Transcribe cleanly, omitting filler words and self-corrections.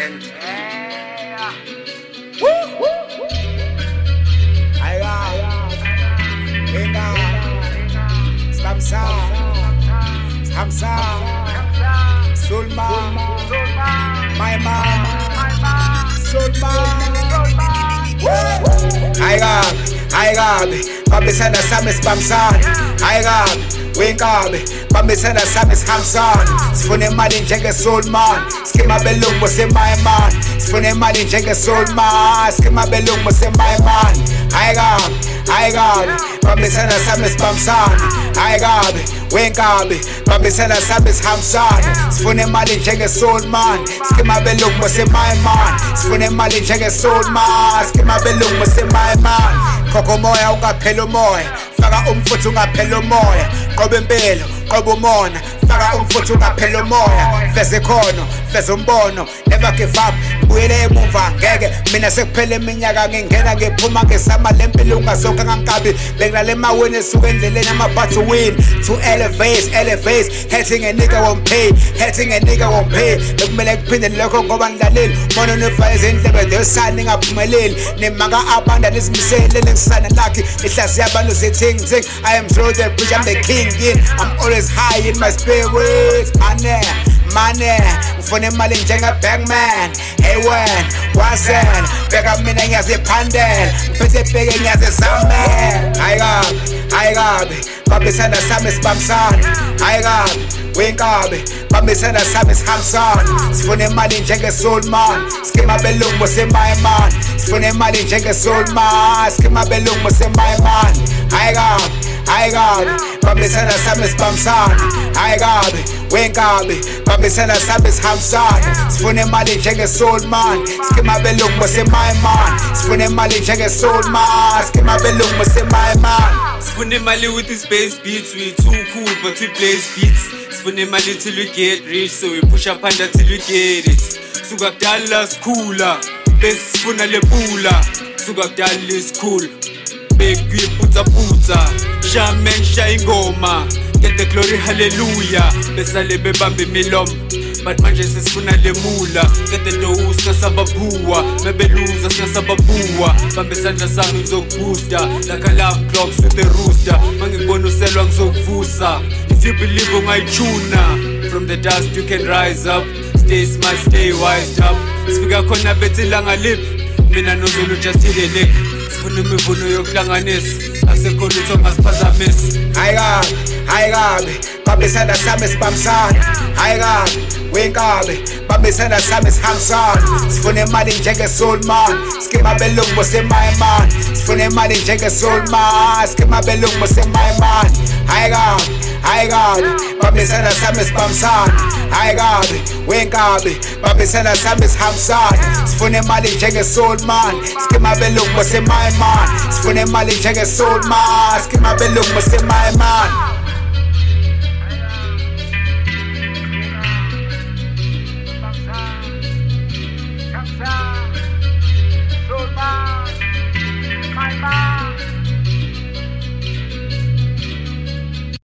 Bambisana sami sibambisana ayikabi wenkabi bambisana sami sihambisana sifuna imali njenge-soul man skima belungu bosemaiman sifuna imali njenge-soul man skima belungu bosemaiman ayikabi bambisana sami sibambisana ayikabi wenkabi bambisana sami sihambisana sifuna imali njenge-soul man skima belungu bosemaiman sifuna imali njenge-soul man skima belungu bosemaiman Koko moya ungaphela umoya faka umfutho ungaphela umoya qoba impilo qoba umona faka umfutho ungaphela umoya veze ikhono veze umbono never give up buyele emuva ngeke mina sekuphela iminyaka ngingena ngephuma ngesama lempilo ungazonke ngankabi bekula maweni esuka endleleni ama to win to elevate hating a nigga won't pay bekumele kuphinde lokho ngoba ngilaleli mona nefayeze indlebe desani ngaphumeleli nemanga abanda nesimisele sana lucky ihlazi yabantu zething I am through the bridge I'm the king I'm always high in my spirit money ngifuna imali njenge-bankman hey when wasen bheka mina ngiyaziphandela ngiphethe bheke ngiyazizamela ayikabi bambisana sami sibambisana ayikabi wenkabi bambisana sami sihambisana sifuna imali njenge-soul man skima belungu bosemaiman sifuna imali njenge-soul man skima belungu bosemaiman ayikabi bambisana sami sibambisana ayikabi wenkabi bambisana sami sihambisana sifuna imali njenge-soul man skima belungu bosemaiman sifuna imali njenge-soul man skima belungu bosemaiman sifuna imali with these bass beats we too cool but we blaze beats sifuna imali till we get rich so we push up under till we get it suka kudala sikhula bese sifuna lebula suka kudala school bekuyiputsa shaman shayingoma get the glory hallelujah besale bebambe imilomo but manje sesifuna lemula get the dough sasababuwa bebeluza sasababuwa bambe sandla sami ngizokubooster like alarm clocks with the rooster mangibona uselwa ngizokuvusa if you believe ungayituna from the dust you can rise up stay smart stay wised up sifika khona bethi langa lip mina nozulu just hilelek sifuna imivuno yokuhlanganisa asekho lutho ngasiphazamisa ayikabi bambisana sami sibambisana ayikabi wenkabi bambisana sami sihambisana sifuna imali njenge-soul man skima belungu bosemaiman sifuna imali njenge-soul man skima belungu bosemaiman ayikabi bambisana sami sibambisana ayikabi wenkabi bambisana sami sihambisana sifuna imali njenge-soul man skima belungu bosemaiman sifuna imali njenge-soul man skima belungu bosemaiman